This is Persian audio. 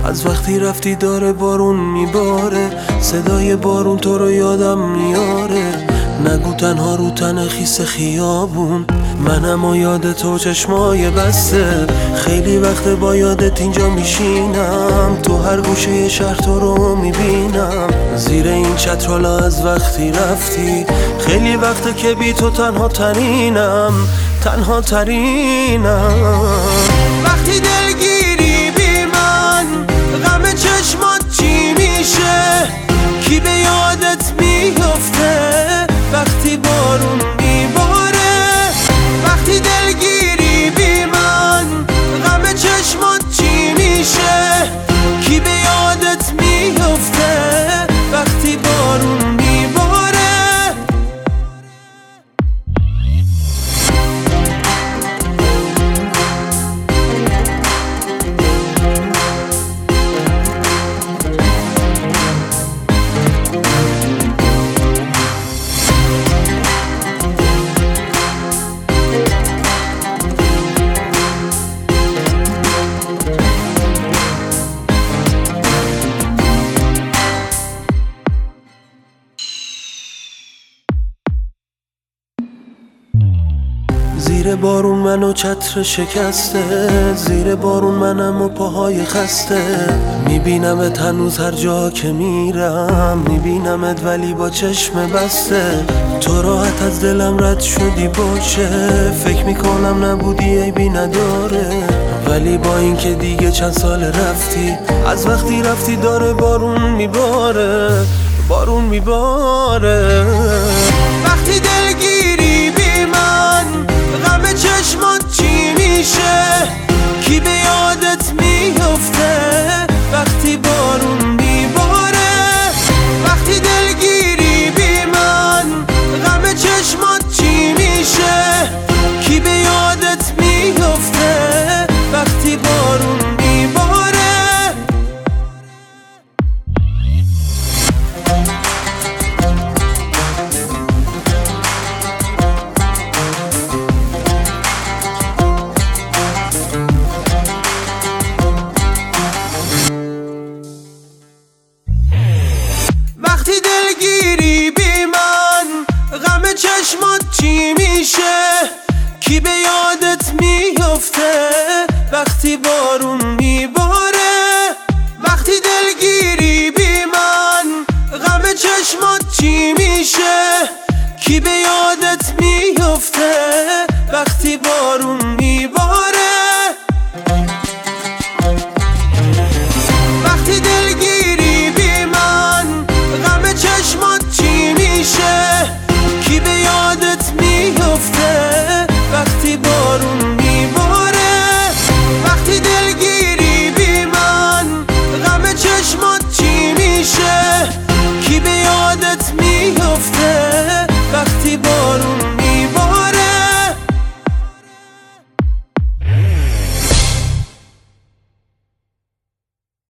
از وقتی رفتی داره بارون میباره، صدای بارون تو رو یادم میاره. نگو تنها رو تن خیس خیابون، منم و یاد تو چشمای بسته. خیلی وقت با یادت اینجا میشینم، تو هر گوشه شهر تو رو میبینم. زیر این چترالا از وقتی رفتی، خیلی وقته که بی تو تنها ترینم، تنها ترینم. وقتی دلگیری بی من، غم چشمات چی میشه؟ کی به یادت میفته وقتی بارون میباره؟ وقتی دلگیری بی من، غم چشمات چی میشه؟ کی به یادت میفته وقتی بارون میباره؟ زیر بارون منو چتر شکسته، زیر بارون منم و پاهای خسته. میبینمت هنوز هر جا که میرم، میبینمت ولی با چشم بسته. تو راحت از دلم رد شدی باشه، فکر میکنم نبودی عیبی نداره. ولی با این که دیگه چند سال رفتی، از وقتی رفتی داره بارون میباره، بارون میباره. وقتی دلگیری بی من، غم چشمات چی میشه؟ کی به یادت میفته وقتی بارون میباره؟ وقتی دلگیری بی من، غم چشمات چی میشه؟ کی به یادت میفته وقتی بارون میباره؟ وقتی دلگیری بی من، غم چشمات چی میشه؟ کی به یادت میفته وقتی بارون میباره؟ وقتی دلگیری بی من، غم چشمات چی میشه؟ کی به